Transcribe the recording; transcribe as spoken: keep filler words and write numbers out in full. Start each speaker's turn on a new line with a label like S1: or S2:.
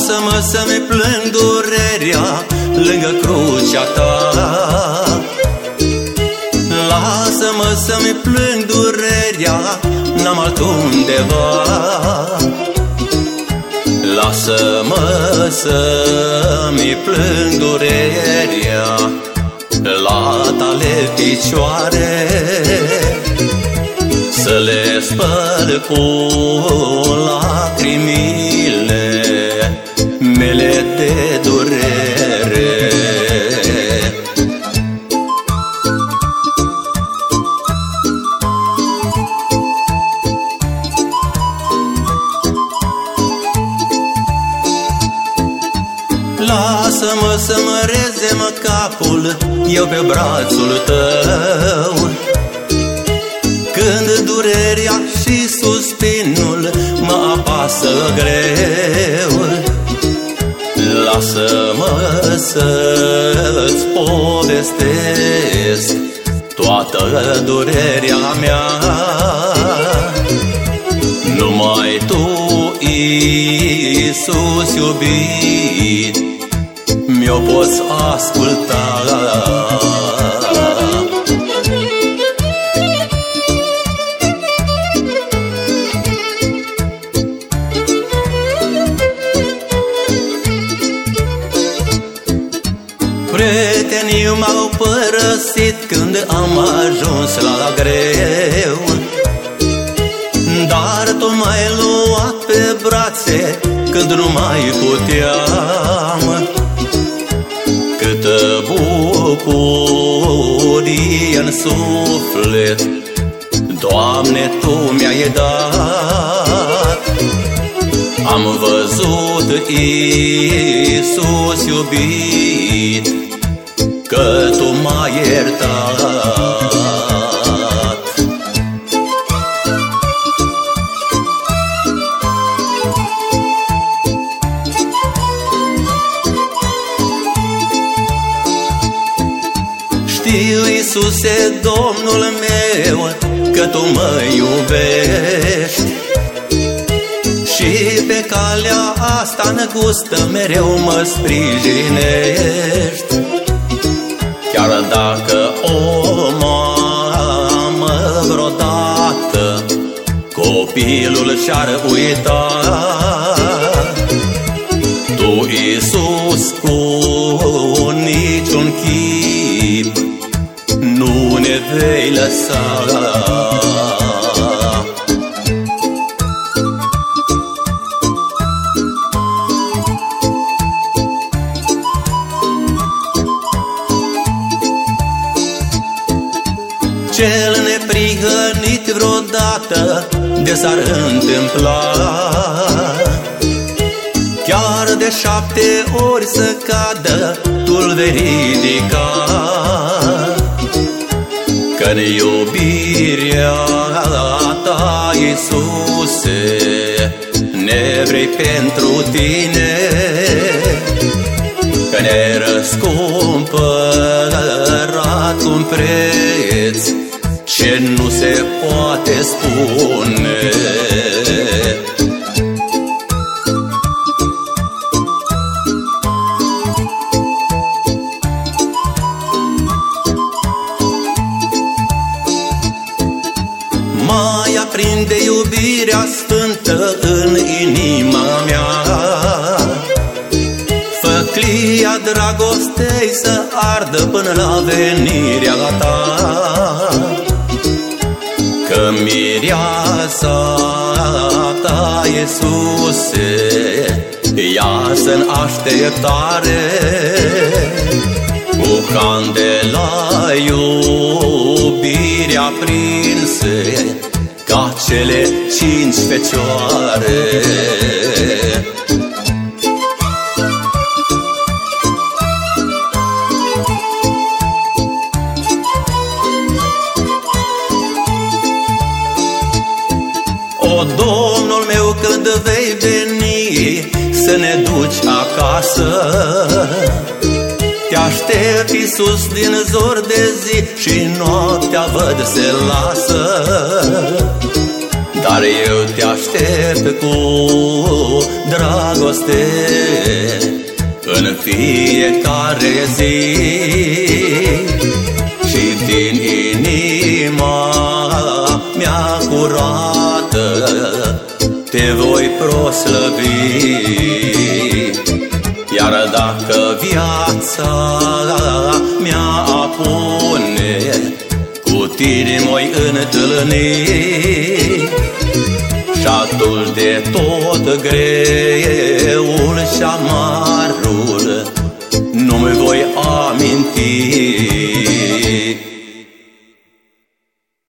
S1: Lasă-mă să-mi plâng durerea lângă crucea ta. Lasă-mă să-mi plâng durerea, n-am altundeva. Lasă-mă să-mi plâng durerea la tale picioare, să le spăl cu lacrimile mele de durere. Lasă-mă să-mi rezem capul eu pe brațul tău, când durerea și suspinul mă apasă greu. Lasă-mă să-ți povestesc toată durerea mea. Numai Tu, Iisus iubit, mi-o poți asculta. Prietenii m-au părăsit când am ajuns la greu, dar Tu m-ai luat pe brațe când nu mai puteam. Câtă bucurie în suflet, Doamne, Tu mi-ai dat. Am văzut, Iisus iubit, că Tu m-ai iertat. Știu, Iisuse, Domnul meu, că Tu mă iubești și pe calea asta îngustă mereu mă sprijinești. Chiar dacă o mamă vreodată copilul și-ar uita, Tu, Iisus, cu niciun chip nu ne vei lăsa. Cel neprihănit vreodată de s-ar întâmpla, chiar de șapte ori să cadă, Tu-l vei ridica. Că-n iubirea Ta, Iisuse, ne vrei pentru Tine, că ne-ai răscumpărat cu un preț ce nu se poate spune. Mai aprinde iubirea sfântă în inima mea, făclia dragostei să ardă până la venirea Ta. Că mireasa Ta, Iisuse, iasă-n așteptare, cu candela iubirea prinse ca cele cinci fecioare. O, Domnul meu, când vei veni să ne duci acasă, Te aștept, Iisus, din zor de zi și noaptea văd se lasă. dar eu te aștept cu dragoste în fiecare zi și din inima mea curată te voi proslăvi. Iar dacă viața mea apune, cu tine m-oi întâlni și atunci de tot greul și amarul nu-mi voi aminti.